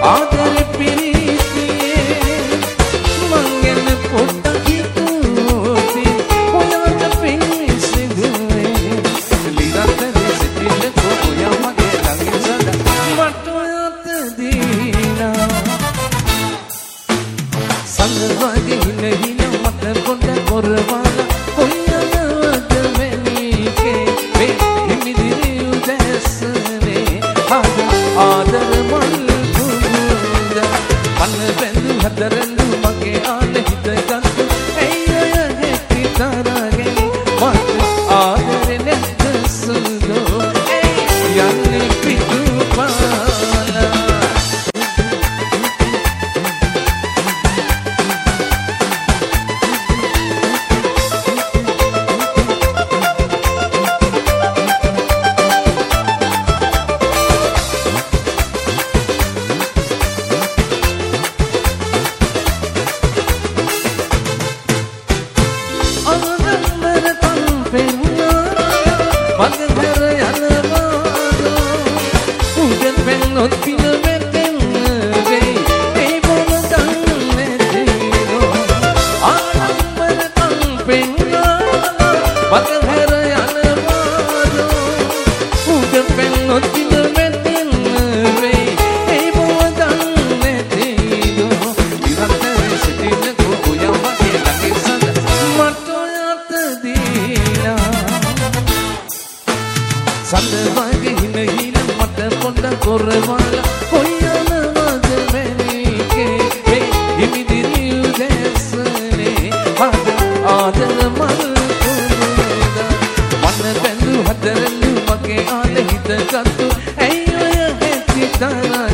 ආදරෙ පිරිතියේ මං ගැන පොඩ්ඩක් හිතුවොත් ඔයාට පිංසිදුවේ ලිරන්තරේ සිටින්නකෝ ඔයා මගේ ළඟින් සදා මට ඔයාට දීලා සඳවගේ හින මට පොඩ කොරවලා කොයිනවද වෙනීකේ වේ හිමිදිරි උදැසනේ ආදර මල් කුමුද මන බැඳු හතරලු මගේ ආල හිත ගත්තු ඇයි ඔය හැටි තරගෙන මට ආදරේ නැද්ද සුදෝ යන්නේ පිටුපාලා සඳවගේ හින මට පොඩ කොරවලා කොයිනවද වෙනීකේ වේ හිමිදිරි උදැසනේ ආදර මල් කුමුද මන බැඳු හතරලු මගේ ආල හිත ගත්තු ඇයි ඔය හැටි තරගෙන